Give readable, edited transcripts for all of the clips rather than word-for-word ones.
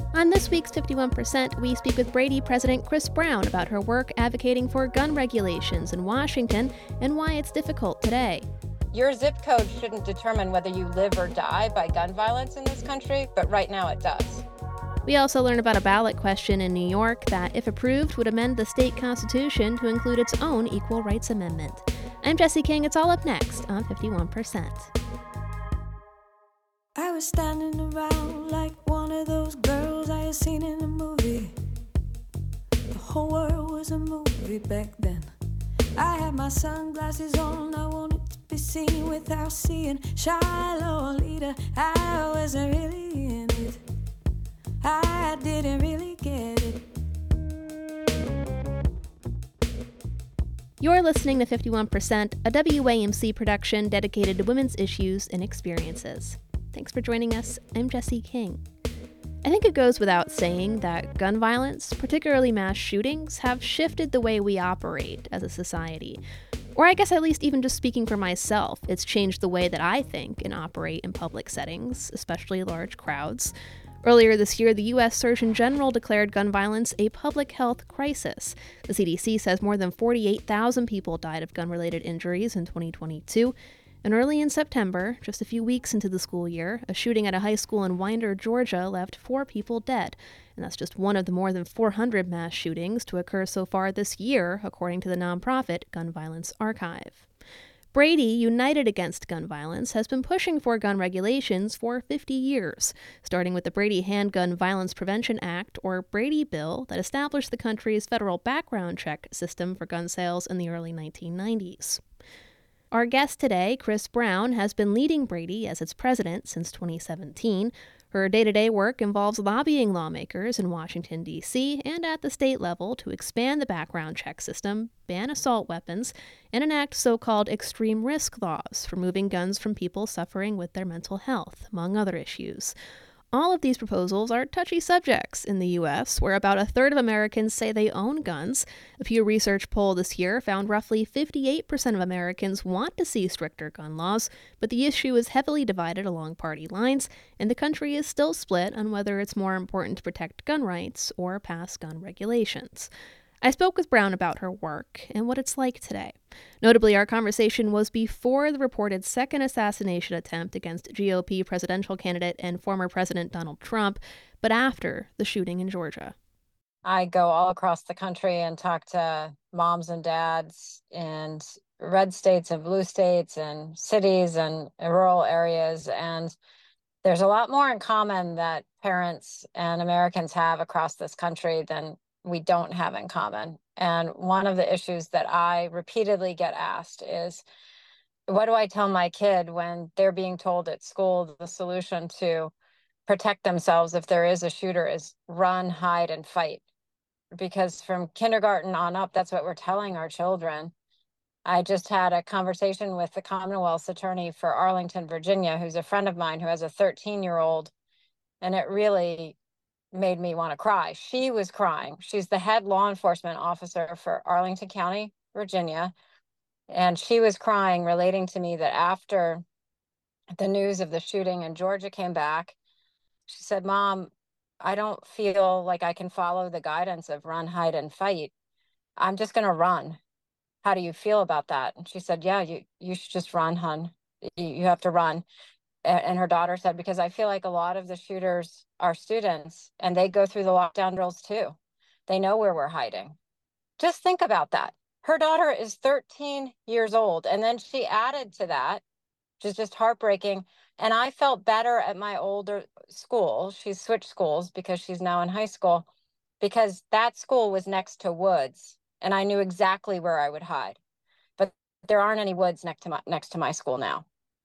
On this week's 51%, we speak with Brady President Chris Brown about her work advocating for gun regulations in Washington and why it's difficult today. Your zip code shouldn't determine whether you live or die by gun violence in this country, but right now it does. We also learn about a ballot question in New York that, if approved, would amend the state constitution to include its own equal rights amendment. I'm Jesse King. It's all up next on 51%. I was standing around like one of those girls I had seen in a movie. The whole world was a movie back then. I had my sunglasses on, I wanted to be seen without seeing Shiloh leader. I wasn't really in it, I didn't really get it. You're listening to 51%, a WAMC production dedicated to women's issues and experiences. Thanks for joining us. I'm Jesse King. I think it goes without saying that gun violence, particularly mass shootings, have shifted the way we operate as a society. Or I guess at least even just speaking for myself, it's changed the way that I think and operate in public settings, especially large crowds. Earlier this year, the U.S. Surgeon General declared gun violence a public health crisis. The CDC says more than 48,000 people died of gun-related injuries in 2022. And early in September, just a few weeks into the school year, a shooting at a high school in Winder, Georgia, left 4 people dead. And that's just one of the more than 400 mass shootings to occur so far this year, according to the nonprofit Gun Violence Archive. Brady, United Against Gun Violence, has been pushing for gun regulations for 50 years, starting with the Brady Handgun Violence Prevention Act, or Brady Bill, that established the country's federal background check system for gun sales in the early 1990s. Our guest today, Chris Brown, has been leading Brady as its president since 2017. Her day-to-day work involves lobbying lawmakers in Washington, D.C. and at the state level to expand the background check system, ban assault weapons, and enact so-called extreme risk laws, removing guns from people suffering with their mental health, among other issues. All of these proposals are touchy subjects in the U.S., where about a third of Americans say they own guns. A Pew Research poll this year found roughly 58% of Americans want to see stricter gun laws, but the issue is heavily divided along party lines, and the country is still split on whether it's more important to protect gun rights or pass gun regulations. I spoke with Brown about her work and what it's like today. Notably, our conversation was before the reported second assassination attempt against GOP presidential candidate and former President Donald Trump, but after the shooting in Georgia. I go all across the country and talk to moms and dads in red states and blue states and cities and rural areas. And there's a lot more in common that parents and Americans have across this country than we don't have in common. And one of the issues that I repeatedly get asked is, what do I tell my kid when they're being told at school the solution to protect themselves if there is a shooter is run, hide, and fight? Because from kindergarten on up, that's what we're telling our children. I just had a conversation with the Commonwealth's attorney for Arlington, Virginia, who's a friend of mine who has a 13-year-old, and it really made me want to cry. She was crying. She's the head law enforcement officer for Arlington County, Virginia. And she was crying, relating to me that after the news of the shooting in Georgia came back, she said, "Mom, I don't feel like I can follow the guidance of run, hide, and fight. I'm just going to run. How do you feel about that?" And she said, "Yeah, you should just run, hun. You have to run." And her daughter said, "Because I feel like a lot of the shooters are students and they go through the lockdown drills too. They know where we're hiding." Just think about that. Her daughter is 13 years old. And then she added to that, which is just heartbreaking. And I felt better at my older school. She's switched schools because she's now in high school, because that school was next to woods and I knew exactly where I would hide. But there aren't any woods next to my school now.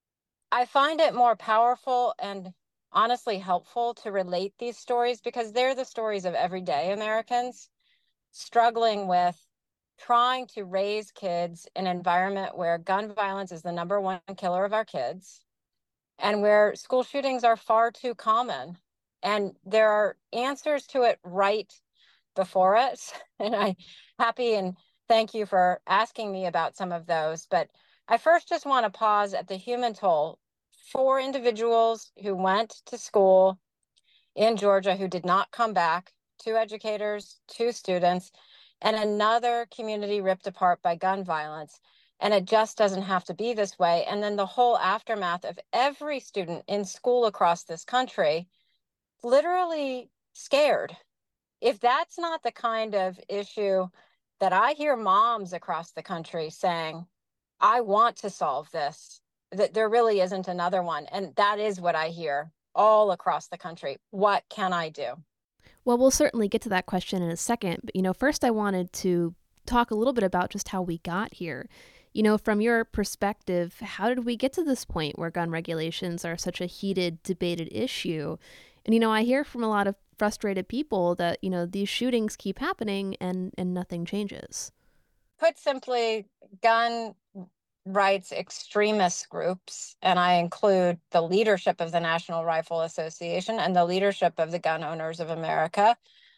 I find it more powerful and honestly helpful to relate these stories because they're the stories of everyday Americans struggling with trying to raise kids in an environment where gun violence is the number one killer of our kids and where school shootings are far too common. And there are answers to it right before us. And I'm happy and thank you for asking me about some of those. But I first just want to pause at the human toll. 4 individuals who went to school in Georgia who did not come back, 2 educators, 2 students, and another community ripped apart by gun violence. And it just doesn't have to be this way. And then the whole aftermath of every student in school across this country literally scared. If that's not the kind of issue that I hear moms across the country saying, I want to solve this, that there really isn't another one. And that is what I hear all across the country. What can I do? Well, we'll certainly get to that question in a second. But, first I wanted to talk a little bit about just how we got here. From your perspective, how did we get to this point where gun regulations are such a heated, debated issue? And, I hear from a lot of frustrated people that, these shootings keep happening and nothing changes. Put simply, gun rights extremist groups, and I include the leadership of the National Rifle Association and the leadership of the Gun Owners of America,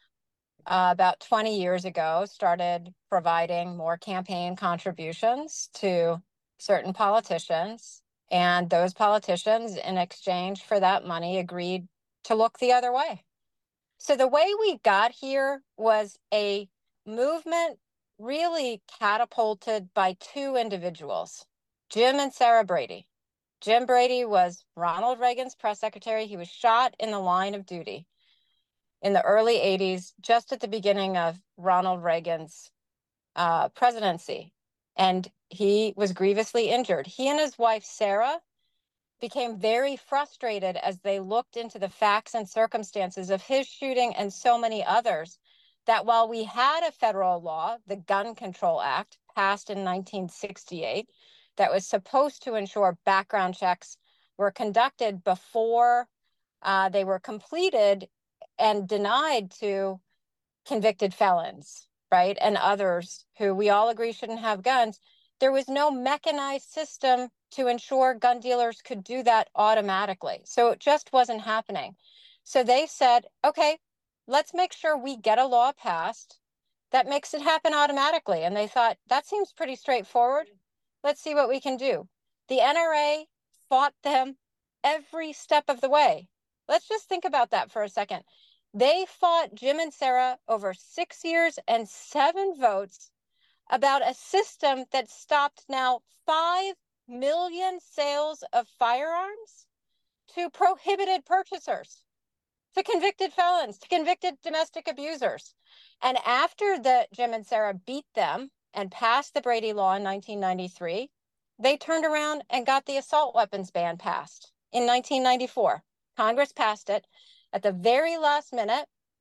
about 20 years ago, started providing more campaign contributions to certain politicians. And those politicians, in exchange for that money, agreed to look the other way. So the way we got here was a movement really catapulted by 2 individuals, Jim and Sarah Brady. Jim Brady was Ronald Reagan's press secretary. He was shot in the line of duty in the early 80s, just at the beginning of Ronald Reagan's presidency. And he was grievously injured. He and his wife, Sarah, became very frustrated as they looked into the facts and circumstances of his shooting and so many others, that while we had a federal law, the Gun Control Act, passed in 1968, that was supposed to ensure background checks were conducted before they were completed and denied to convicted felons, right? And others who we all agree shouldn't have guns. There was no mechanized system to ensure gun dealers could do that automatically. So it just wasn't happening. So they said, okay, let's make sure we get a law passed that makes it happen automatically. And they thought, that seems pretty straightforward. Let's see what we can do. The NRA fought them every step of the way. Let's just think about that for a second. They fought Jim and Sarah over 6 years and 7 votes about a system that stopped now 5 million sales of firearms to prohibited purchasers, to convicted felons, to convicted domestic abusers. And after the Jim and Sarah beat them and passed the Brady Law in 1993, they turned around and got the assault weapons ban passed in 1994. Congress passed it. At the very last minute,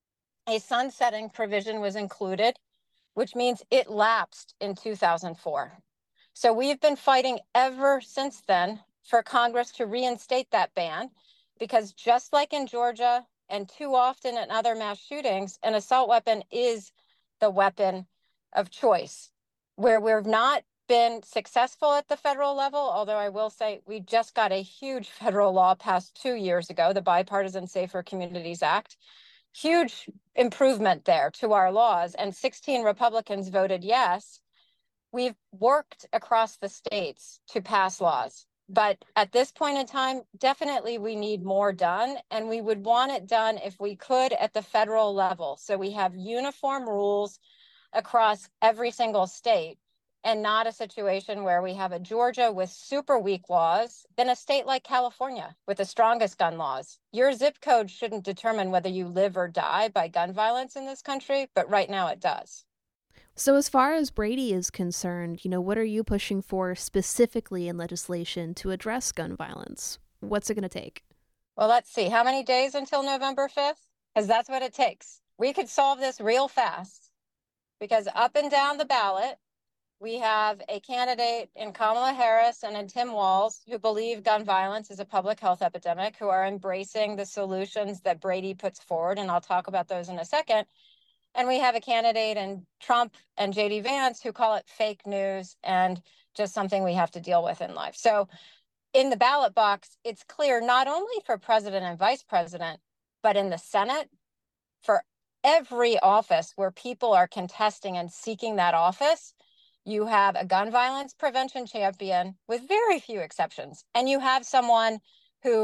a sunsetting provision was included, which means it lapsed in 2004. So we've been fighting ever since then for Congress to reinstate that ban, because just like in Georgia and too often in other mass shootings, an assault weapon is the weapon of choice. Where we've not been successful at the federal level, although I will say we just got a huge federal law passed 2 years ago, the Bipartisan Safer Communities Act. Huge improvement there to our laws, and 16 Republicans voted yes. We've worked across the states to pass laws, but at this point in time, definitely we need more done, and we would want it done if we could at the federal level. So we have uniform rules across every single state, and not a situation where we have a Georgia with super weak laws, then a state like California with the strongest gun laws. Your zip code shouldn't determine whether you live or die by gun violence in this country, but right now it does. So as far as Brady is concerned, what are you pushing for specifically in legislation to address gun violence? What's it going to take? Well, let's see. How many days until November 5th? Because that's what it takes. We could solve this real fast, because up and down the ballot, we have a candidate in Kamala Harris and in Tim Walz who believe gun violence is a public health epidemic, who are embracing the solutions that Brady puts forward, and I'll talk about those in a second. And we have a candidate in Trump and J.D. Vance who call it fake news and just something we have to deal with in life. So in the ballot box, it's clear not only for president and vice president, but in the Senate, for every office where people are contesting and seeking that office, you have a gun violence prevention champion with very few exceptions. And you have someone who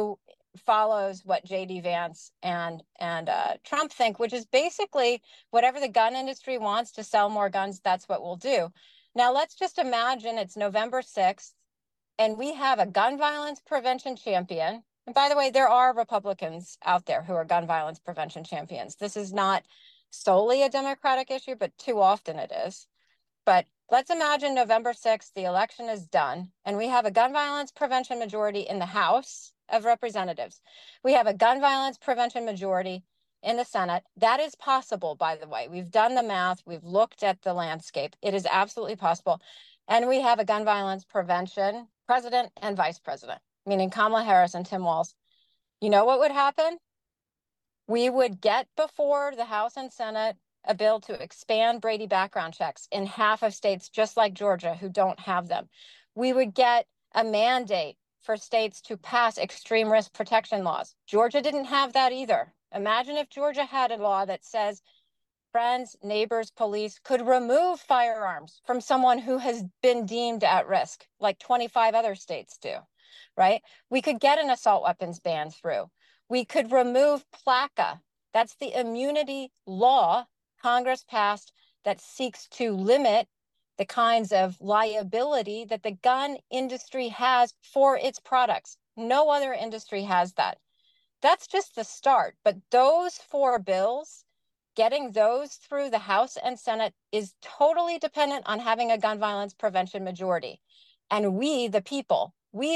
follows what JD Vance and Trump think, which is basically whatever the gun industry wants to sell more guns, that's what we'll do. Now, let's just imagine it's November 6th and we have a gun violence prevention champion. And by the way, there are Republicans out there who are gun violence prevention champions. This is not solely a Democratic issue, but too often it is. But let's imagine November 6th, the election is done, and we have a gun violence prevention majority in the House of Representatives. We have a gun violence prevention majority in the Senate. That is possible, by the way. We've done the math. We've looked at the landscape. It is absolutely possible. And we have a gun violence prevention president and vice president, meaning Kamala Harris and Tim Walz. You know what would happen? We would get before the House and Senate a bill to expand Brady background checks in half of states, just like Georgia, who don't have them. We would get a mandate for states to pass extreme risk protection laws. Georgia didn't have that either. Imagine if Georgia had a law that says friends, neighbors, police could remove firearms from someone who has been deemed at risk, like 25 other states do, right? We could get an assault weapons ban through. We could remove PLACA. That's the immunity law Congress passed that seeks to limit the kinds of liability that the gun industry has for its products. No other industry has that. That's just the start. But those 4 bills, getting those through the House and Senate is totally dependent on having a gun violence prevention majority. And we, the people,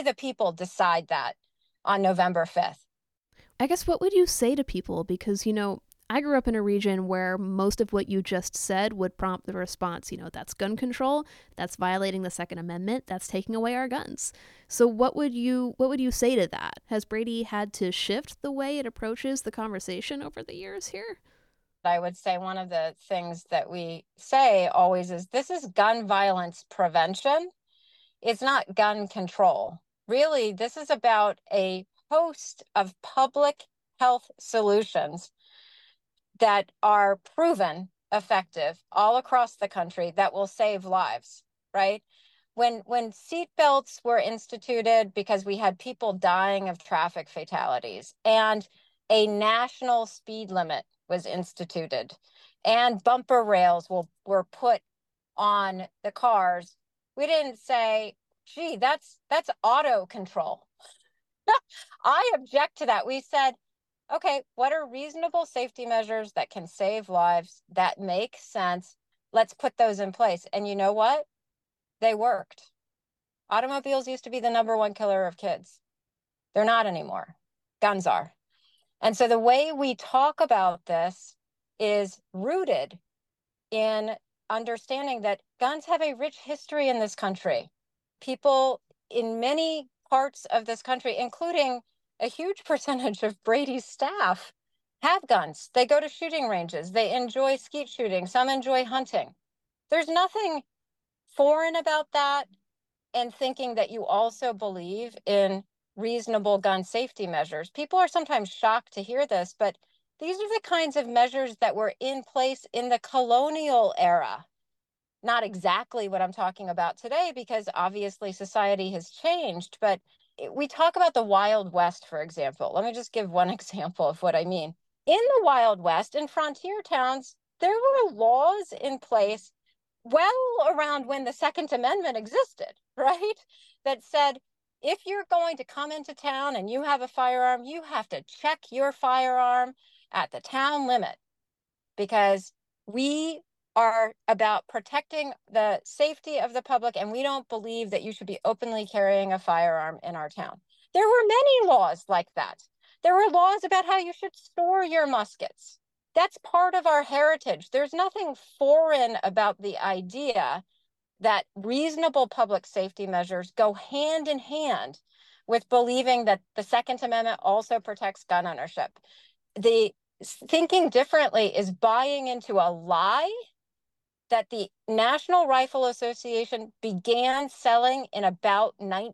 decide that on November 5th. I guess what would you say to people? Because, I grew up in a region where most of what you just said would prompt the response, that's gun control, that's violating the Second Amendment, that's taking away our guns. So what would you say to that? Has Brady had to shift the way it approaches the conversation over the years here? I would say one of the things that we say always is this is gun violence prevention. It's not gun control. Really, this is about a host of public health solutions that are proven effective all across the country that will save lives, right? When seatbelts were instituted because we had people dying of traffic fatalities and a national speed limit was instituted and bumper rails were put on the cars, we didn't say, gee, that's auto control. I object to that. We said, okay, what are reasonable safety measures that can save lives, that make sense? Let's put those in place. And you know what? They worked. Automobiles used to be the #1 killer of kids. They're not anymore. Guns are. And so the way we talk about this is rooted in understanding that guns have a rich history in this country. People in many parts of this country, including a huge percentage of Brady's staff, have guns. They go to shooting ranges. They enjoy skeet shooting. Some enjoy hunting. There's nothing foreign about that, and thinking that you also believe in reasonable gun safety measures. People are sometimes shocked to hear this, but these are the kinds of measures that were in place in the colonial era. Not exactly what I'm talking about today, because obviously society has changed, but we talk about the Wild West, for example. Let me just give one example of what I mean. In the Wild West, in frontier towns, there were laws in place well around when the Second Amendment existed, right? That said, if you're going to come into town and you have a firearm, you have to check your firearm at the town limit, because we are about protecting the safety of the public, and we don't believe that you should be openly carrying a firearm in our town. There were many laws like that. There were laws about how you should store your muskets. That's part of our heritage. There's nothing foreign about the idea that reasonable public safety measures go hand in hand with believing that the Second Amendment also protects gun ownership. The thinking differently is buying into a lie that the National Rifle Association began selling in about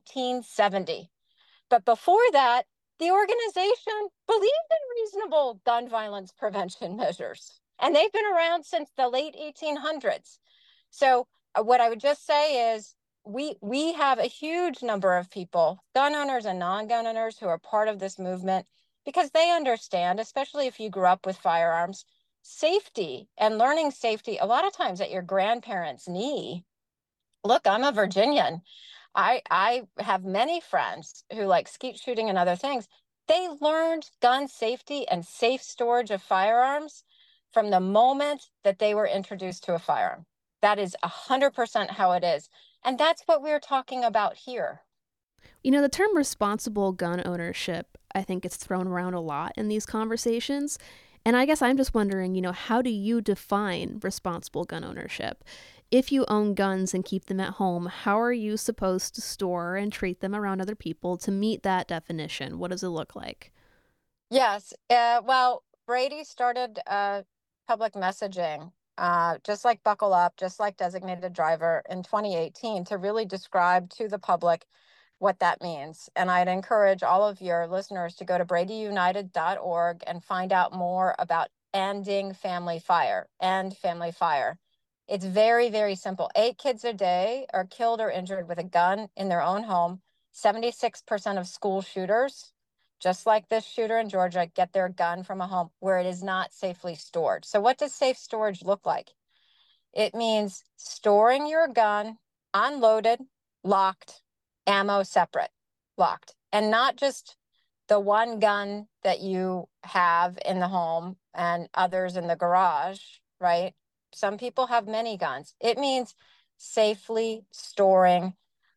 1970. But before that, the organization believed in reasonable gun violence prevention measures, and they've been around since the late 1800s. So what I would just say is we have a huge number of people, gun owners and non-gun owners, who are part of this movement because they understand, especially if you grew up with firearms, safety and learning safety a lot of times at your grandparents' knee. Look, I'm a Virginian. I have many friends who like skeet shooting and other things. They learned gun safety and safe storage of firearms from the moment that they were introduced to a firearm. That is 100% how it is. And that's what we're talking about here. You know, the term responsible gun ownership, I think it's thrown around a lot in these conversations. And I guess I'm just wondering, how do you define responsible gun ownership? If you own guns and keep them at home, how are you supposed to store and treat them around other people to meet that definition? What does it look like? Yes. Well, Brady started public messaging, just like Buckle Up, just like Designated Driver in 2018, to really describe to the public what that means. And I'd encourage all of your listeners to go to bradyunited.org and find out more about ending family fire, end family fire. It's very, very simple. 8 kids a day are killed or injured with a gun in their own home. 76% of school shooters, just like this shooter in Georgia, get their gun from a home where it is not safely stored. So what does safe storage look like? It means storing your gun unloaded, locked, ammo separate, locked, and not just the one gun that you have in the home and others in the garage, right? Some people have many guns. It means safely storing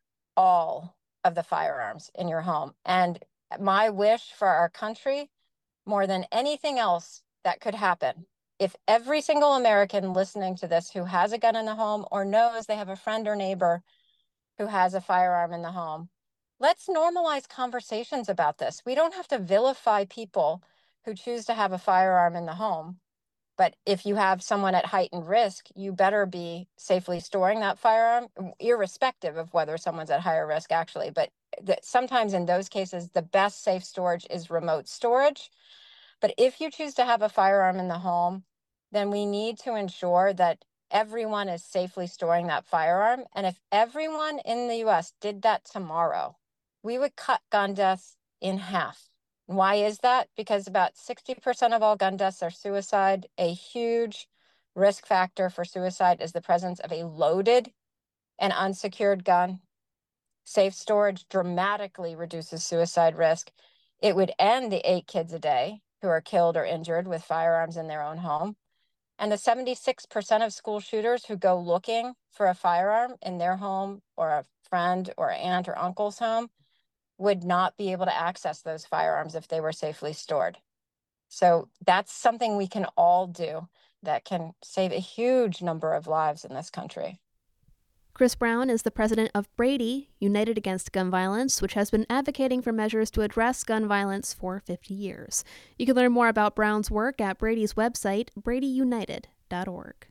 all of the firearms in your home. And my wish for our country, more than anything else that could happen, if every single American listening to this who has a gun in the home or knows they have a friend or neighbor who has a firearm in the home, let's normalize conversations about this. We don't have to vilify people who choose to have a firearm in the home. But if you have someone at heightened risk, you better be safely storing that firearm, irrespective of whether someone's at higher risk, actually. But sometimes in those cases, the best safe storage is remote storage. But if you choose to have a firearm in the home, then we need to ensure that everyone is safely storing that firearm. And if everyone in the US did that tomorrow, we would cut gun deaths in half. Why is that? Because about 60% of all gun deaths are suicide. A huge risk factor for suicide is the presence of a loaded and unsecured gun. Safe storage dramatically reduces suicide risk. It would end the 8 kids a day who are killed or injured with firearms in their own home. And the 76% of school shooters who go looking for a firearm in their home or a friend or aunt or uncle's home would not be able to access those firearms if they were safely stored. So that's something we can all do that can save a huge number of lives in this country. Chris Brown is the president of Brady, United Against Gun Violence, which has been advocating for measures to address gun violence for 50 years. You can learn more about Brown's work at Brady's website, bradyunited.org.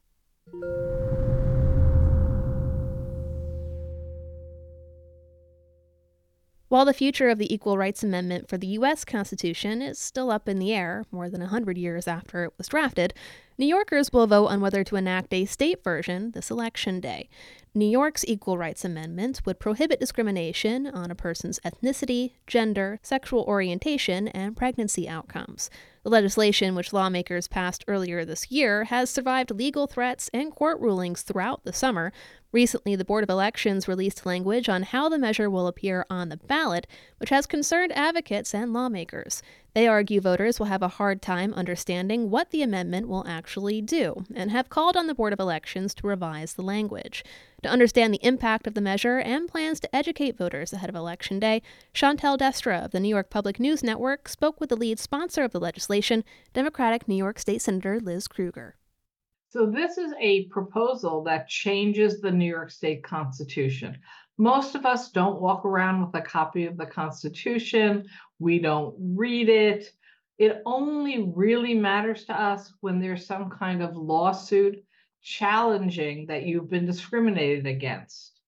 While the future of the Equal Rights Amendment for the U.S. Constitution is still up in the air, more than 100 years after it was drafted, New Yorkers will vote on whether to enact a state version this election day. New York's Equal Rights Amendment would prohibit discrimination on a person's ethnicity, gender, sexual orientation, and pregnancy outcomes. The legislation, which lawmakers passed earlier this year, has survived legal threats and court rulings throughout the summer. Recently, the Board of Elections released language on how the measure will appear on the ballot, which has concerned advocates and lawmakers. They argue voters will have a hard time understanding what the amendment will actually do, and have called on the Board of Elections to revise the language. To understand the impact of the measure and plans to educate voters ahead of Election Day, Chantel Destra of the New York Public News Network spoke with the lead sponsor of the legislation, Democratic New York State Senator Liz Krueger. So this is a proposal that changes the New York State Constitution. Most of us don't walk around with a copy of the Constitution. We don't read it. It only really matters to us when there's some kind of lawsuit challenging that you've been discriminated against.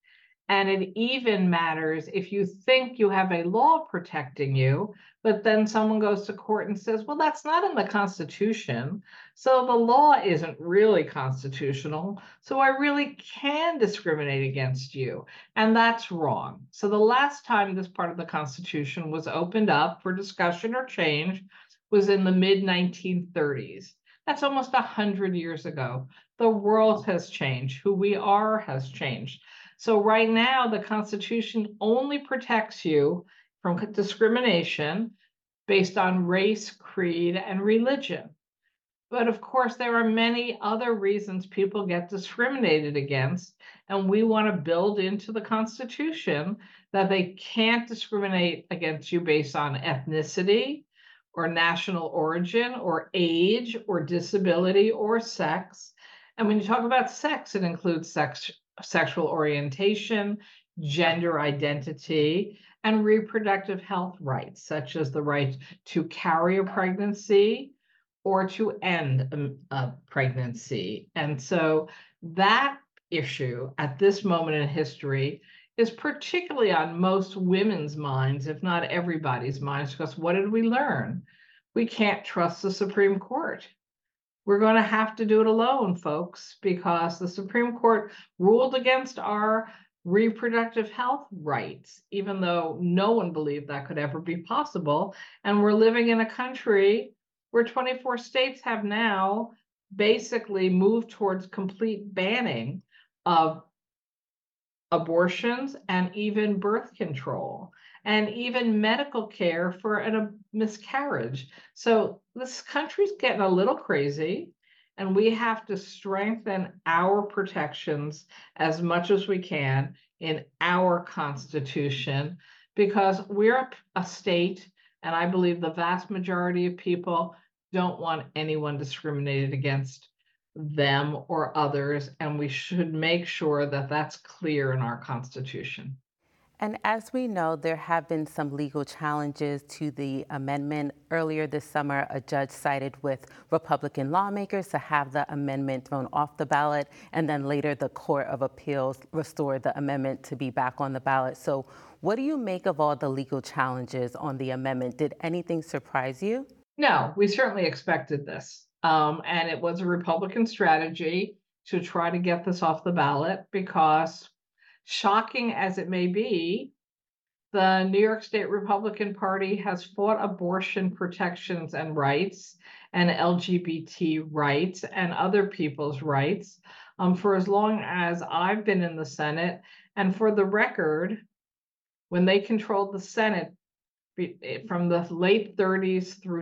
And it even matters if you think you have a law protecting you, but then someone goes to court and says, well, that's not in the Constitution. So the law isn't really constitutional. So I really can discriminate against you. And that's wrong. So the last time this part of the Constitution was opened up for discussion or change was in the mid-1930s. That's almost 100 years ago. The world has changed. Who we are has changed. So right now, the Constitution only protects you from discrimination based on race, creed, and religion. But of course, there are many other reasons people get discriminated against, and we want to build into the Constitution that they can't discriminate against you based on ethnicity or national origin or age or disability or sex. And when you talk about sex, it includes sexual orientation, gender identity, and reproductive health rights, such as the right to carry a pregnancy or to end a pregnancy. And so that issue at this moment in history is particularly on most women's minds, if not everybody's minds, because what did we learn? We can't trust the Supreme Court. We're going to have to do it alone, folks, because the Supreme Court ruled against our reproductive health rights, even though no one believed that could ever be possible. And we're living in a country where 24 states have now basically moved towards complete banning of abortions and even birth control and even medical care for a miscarriage. So this country's getting a little crazy, and we have to strengthen our protections as much as we can in our Constitution, because we're a state, and I believe the vast majority of people don't want anyone discriminated against them or others, and we should make sure that that's clear in our Constitution. And as we know, there have been some legal challenges to the amendment. Earlier this summer, a judge sided with Republican lawmakers to have the amendment thrown off the ballot, and then later the Court of Appeals restored the amendment to be back on the ballot. So what do you make of all the legal challenges on the amendment? Did anything surprise you? No, we certainly expected this. And it was a Republican strategy to try to get this off the ballot because, shocking as it may be, the New York State Republican Party has fought abortion protections and rights and LGBT rights and other people's rights for as long as I've been in the Senate. And for the record, when they controlled the Senate from the late 30s through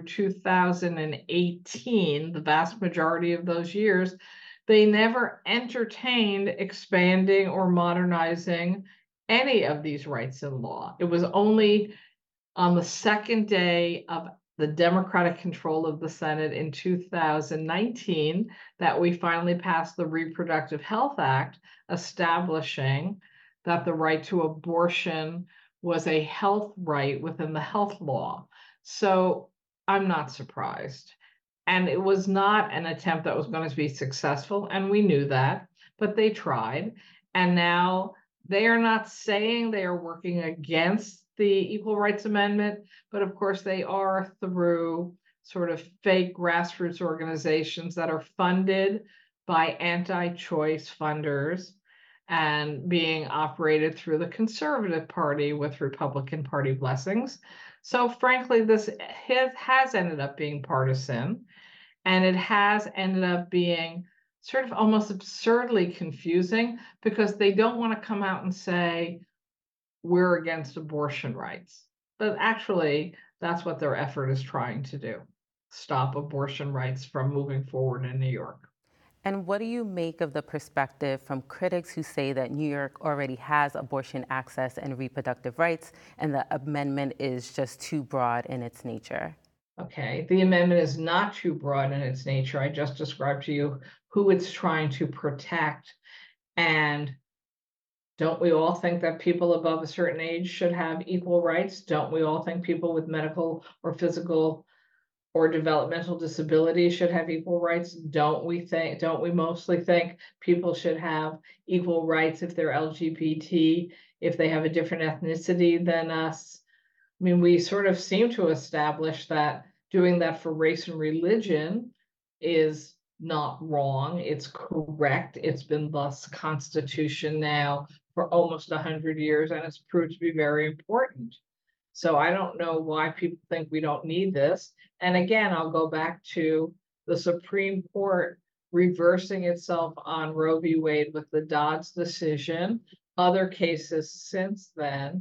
2018, the vast majority of those years, they never entertained expanding or modernizing any of these rights in law. It was only on the second day of the Democratic control of the Senate in 2019 that we finally passed the Reproductive Health Act, establishing that the right to abortion was a health right within the health law. So I'm not surprised. And it was not an attempt that was going to be successful, and we knew that, but they tried. And now they are not saying they are working against the Equal Rights Amendment, but of course they are through sort of fake grassroots organizations that are funded by anti-choice funders and being operated through the Conservative Party with Republican Party blessings. So frankly, this has ended up being partisan, and it has ended up being sort of almost absurdly confusing because they don't want to come out and say, we're against abortion rights. But actually, that's what their effort is trying to do, stop abortion rights from moving forward in New York. And what do you make of the perspective from critics who say that New York already has abortion access and reproductive rights, and the amendment is just too broad in its nature? Okay, the amendment is not too broad in its nature. I just described to you who it's trying to protect. And don't we all think that people above a certain age should have equal rights? Don't we all think people with medical or physical or developmental disabilities should have equal rights? Don't we mostly think people should have equal rights if they're LGBT, if they have a different ethnicity than us? I mean, we sort of seem to establish that doing that for race and religion is not wrong. It's correct. It's been thus Constitution now for almost 100 years, and it's proved to be very important. So I don't know why people think we don't need this. And again, I'll go back to the Supreme Court reversing itself on Roe v. Wade with the Dobbs decision. Other cases since then,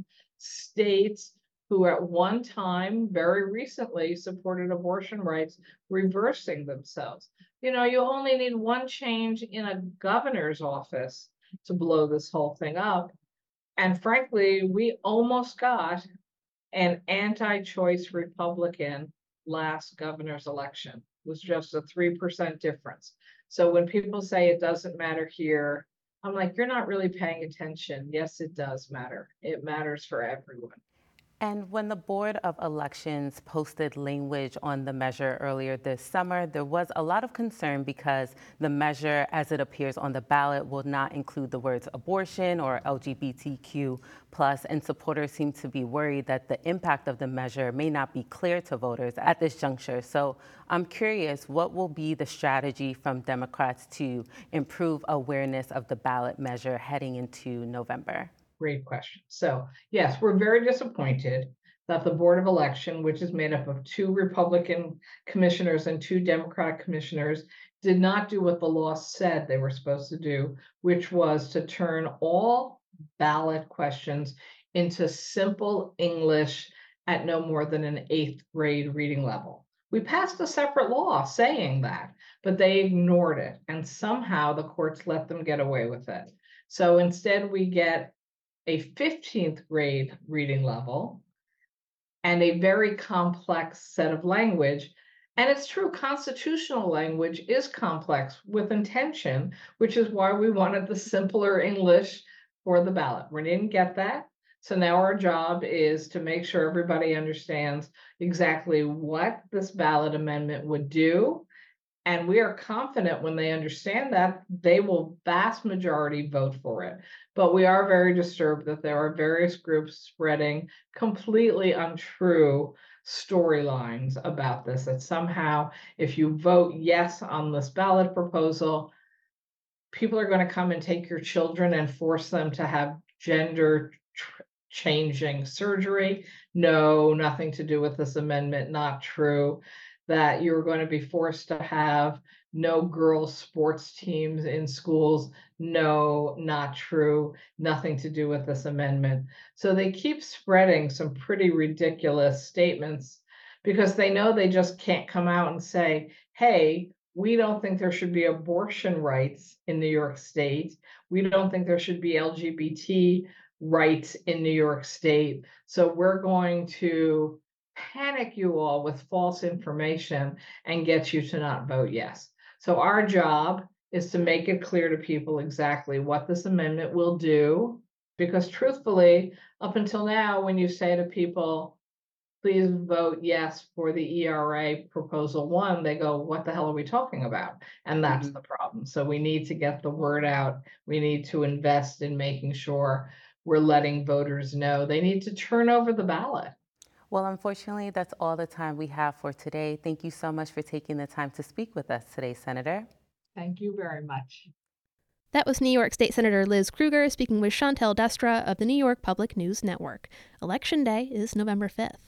states who at one time, very recently, supported abortion rights, reversing themselves. You know, you only need one change in a governor's office to blow this whole thing up. And frankly, we almost got an anti-choice Republican last governor's election. It was just a 3% difference. So when people say it doesn't matter here, I'm like, you're not really paying attention. Yes, it does matter. It matters for everyone. And when the Board of Elections posted language on the measure earlier this summer, there was a lot of concern because the measure, as it appears on the ballot, will not include the words abortion or LGBTQ+, and supporters seem to be worried that the impact of the measure may not be clear to voters at this juncture. So I'm curious, what will be the strategy from Democrats to improve awareness of the ballot measure heading into November? Great question. So yes, we're very disappointed that the Board of Election, which is made up of 2 Republican commissioners and 2 Democratic commissioners, did not do what the law said they were supposed to do, which was to turn all ballot questions into simple English at no more than an 8th grade reading level. We passed a separate law saying that, but they ignored it, and somehow the courts let them get away with it. So instead we get a 15th grade reading level and a very complex set of language. And it's true, constitutional language is complex with intention, which is why we wanted the simpler English for the ballot. We didn't get that. So now our job is to make sure everybody understands exactly what this ballot amendment would do. And we are confident when they understand that, they will vast majority vote for it. But we are very disturbed that there are various groups spreading completely untrue storylines about this, that somehow if you vote yes on this ballot proposal, people are going to come and take your children and force them to have gender changing surgery. No, nothing to do with this amendment, not true. That you're going to be forced to have no girls' sports teams in schools. No, not true. Nothing to do with this amendment. So they keep spreading some pretty ridiculous statements because they know they just can't come out and say, hey, we don't think there should be abortion rights in New York State. We don't think there should be LGBT rights in New York State. So we're going to panic you all with false information and get you to not vote yes. So our job is to make it clear to people exactly what this amendment will do, because truthfully, up until now, when you say to people, please vote yes for the ERA Proposal 1, they go, what the hell are we talking about? And that's the problem. So we need to get the word out. We need to invest in making sure we're letting voters know they need to turn over the ballot. Well, unfortunately, that's all the time we have for today. Thank you so much for taking the time to speak with us today, Senator. Thank you very much. That was New York State Senator Liz Krueger speaking with Chantel Destra of the New York Public News Network. Election Day is November 5th.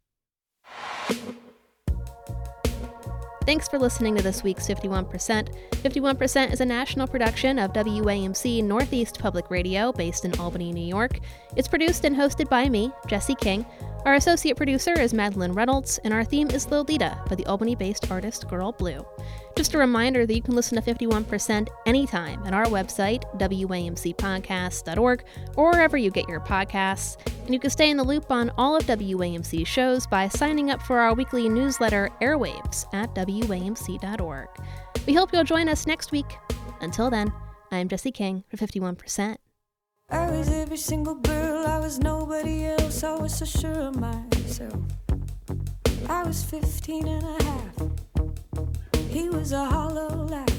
Thanks for listening to this week's 51%. 51% is a national production of WAMC Northeast Public Radio based in Albany, New York. It's produced and hosted by me, Jesse King. Our associate producer is Madeline Reynolds, and our theme is Lolita by the Albany-based artist Girl Blue. Just a reminder that you can listen to 51% anytime at our website, WAMCpodcasts.org, or wherever you get your podcasts. And you can stay in the loop on all of WAMC's shows by signing up for our weekly newsletter, Airwaves, at WAMC.org. We hope you'll join us next week. Until then, I'm Jesse King for 51%. I was every single girl, I was nobody else, I was so sure of myself. I was 15 and a half. He was a hollow laugh.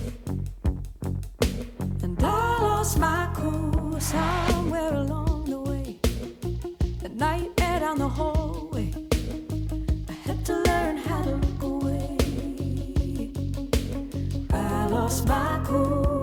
And I lost my cool somewhere along the way. The nightmare down the hallway. I had to learn how to look away. I lost my cool.